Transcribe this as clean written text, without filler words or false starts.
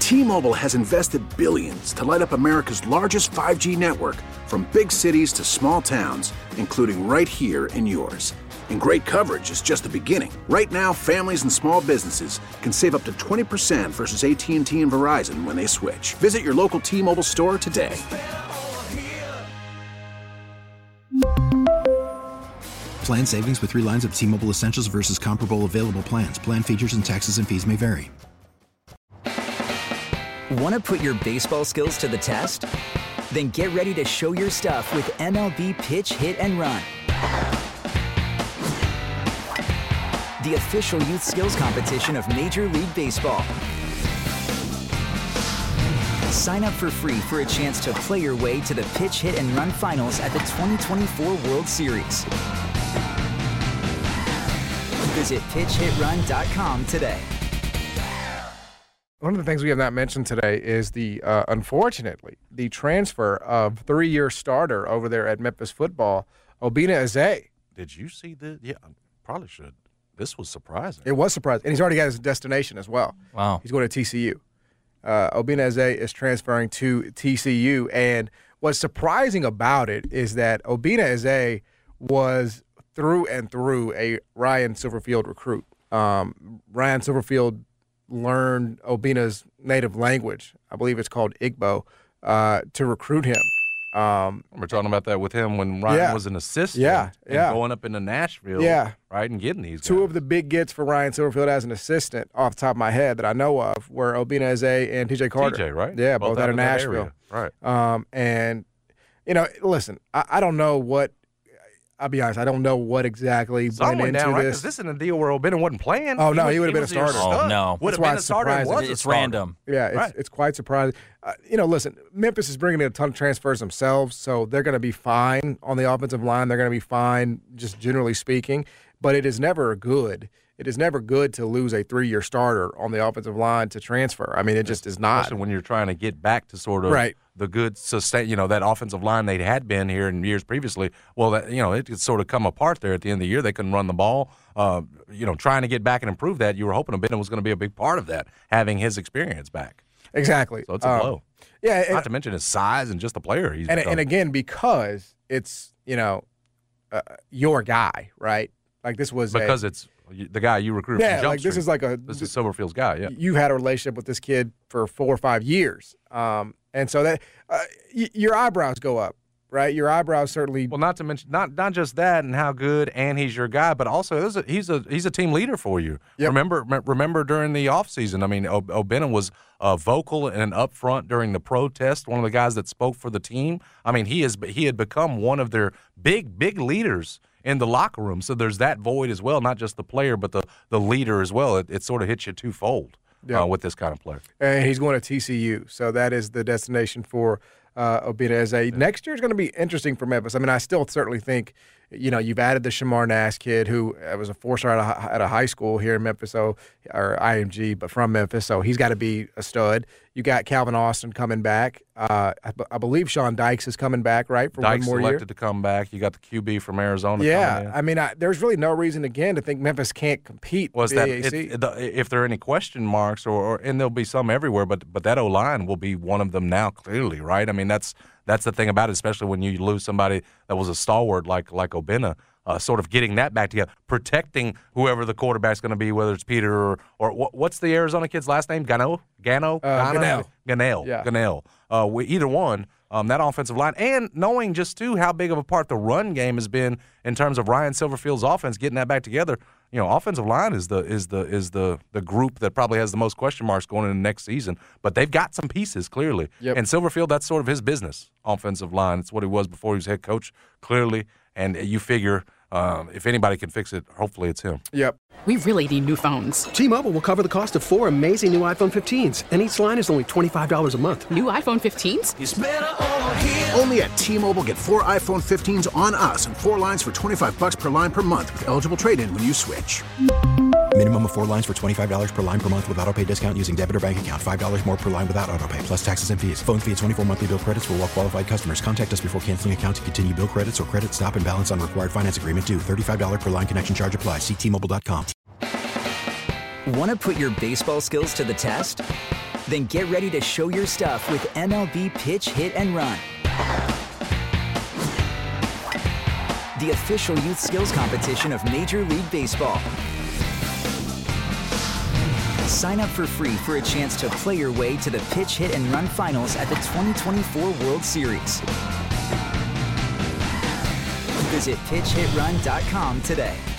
T-Mobile has invested billions to light up America's largest 5G network, from big cities to small towns, including right here in yours. And great coverage is just the beginning. Right now, families and small businesses can save up to 20% versus AT&T and Verizon when they switch. Visit your local T-Mobile store today. Plan savings with 3 lines of T-Mobile Essentials versus comparable available plans. Plan features and taxes and fees may vary. Want to put your baseball skills to the test? Then get ready to show your stuff with MLB Pitch, Hit, and Run. The official youth skills competition of Major League Baseball. Sign up for free for a chance to play your way to the Pitch, Hit, and Run finals at the 2024 World Series. Visit pitchhitrun.com today. One of the things we have not mentioned today is unfortunately, the transfer of 3-year starter over there at Memphis football, Obinna Eze. Did you see this? Yeah, I probably should. This was surprising. It was surprising. And he's already got his destination as well. Wow. He's going to TCU. Obinna Eze is transferring to TCU. And what's surprising about it is that Obinna Eze was through and through a Ryan Silverfield recruit. Ryan Silverfield learned Obinna's native language. I believe it's called Igbo, to recruit him. We're talking about that with him when Ryan was an assistant. And going up into Nashville, right, and getting these Two guys. of the big gets for Ryan Silverfield as an assistant, off the top of my head, that I know of, were Obinna Eze and TJ Carter. TJ, right? Yeah, both out of Nashville. Right. And, listen, I don't know what – I'll be honest, I don't know what exactly went into down, right? this. This isn't a deal where Obinna wasn't playing. Oh, no, he would have been a starter. Oh, no. Would have been a starter and was a It's starter. random. Yeah, it's quite surprising. Listen, Memphis is bringing in a ton of transfers themselves, so they're going to be fine on the offensive line. They're going to be fine, just generally speaking. But it is never good. It is never good to lose a 3-year starter on the offensive line to transfer. I mean, it just is not. Especially when you're trying to get back to sort of the good sustain, that offensive line they had been here in years previously. Well, it could sort of come apart there at the end of the year. They couldn't run the ball. Trying to get back and improve that, you were hoping Obinna was going to be a big part of that, having his experience back. Exactly. So it's a blow. Yeah. Not to mention his size and just the player he's become. And again, because it's, your guy, right? Like this was because it's the guy you recruited from Jump like this Street. is This is Silverfield's guy, yeah. You had a relationship with this kid for 4 or 5 years. And so that your eyebrows go up, right? Your eyebrows certainly. Well, not to mention not just that and how good and he's your guy, but also he's a team leader for you. Yep. Remember during the offseason, I mean, Obinna was vocal and upfront during the protest. One of the guys that spoke for the team. I mean, he had become one of their big leaders in the locker room. So there's that void as well, not just the player, but the leader as well. It sort of hits you twofold with this kind of player. And he's going to TCU, so that is the destination for Obinna Eze. Next year is going to be interesting for Memphis. I mean, I still certainly think, you've added the Shamar Nass kid, who was a 4-star at a high school here in Memphis, or IMG, but from Memphis, so he's got to be a stud. You got Calvin Austin coming back. I believe Sean Dykes is coming back, right, for Dykes one more year. elected to come back. You got the QB from Arizona. Yeah, I mean, there's really no reason again to think Memphis can't compete. Was with that the AAC. if there are any question marks, and there'll be some everywhere, but that O-line will be one of them now, clearly, right? I mean, that's the thing about it, especially when you lose somebody that was a stalwart like Obinna. Sort of getting that back together, protecting whoever the quarterback's going to be, whether it's Peter or what's the Arizona kid's last name? Gannell. Gannell. Yeah. Gannell. Either one, that offensive line, and knowing just too how big of a part the run game has been in terms of Ryan Silverfield's offense, getting that back together. Offensive line is the group that probably has the most question marks going into next season. But they've got some pieces clearly, and Silverfield, that's sort of his business. Offensive line, it's what he was before he was head coach, clearly, and you figure. If anybody can fix it, hopefully it's him. Yep. We really need new phones. T-Mobile will cover the cost of 4 amazing new iPhone 15s, and each line is only $25 a month. New iPhone 15s? It's better over here. Only at T-Mobile, get 4 iPhone 15s on us and 4 lines for $25 per line per month with eligible trade-in when you switch. Minimum of 4 lines for $25 per line per month with autopay discount using debit or bank account. $5 more per line without autopay, plus taxes and fees. Phone fee at 24 monthly bill credits for well-qualified customers. Contact us before canceling account to continue bill credits or credit stop and balance on required finance agreement due. $35 per line connection charge applies. See T-Mobile.com. Want to put your baseball skills to the test? Then get ready to show your stuff with MLB Pitch, Hit, and Run, the official youth skills competition of Major League Baseball. Sign up for free for a chance to play your way to the Pitch, Hit, and Run finals at the 2024 World Series. Visit PitchHitRun.com today.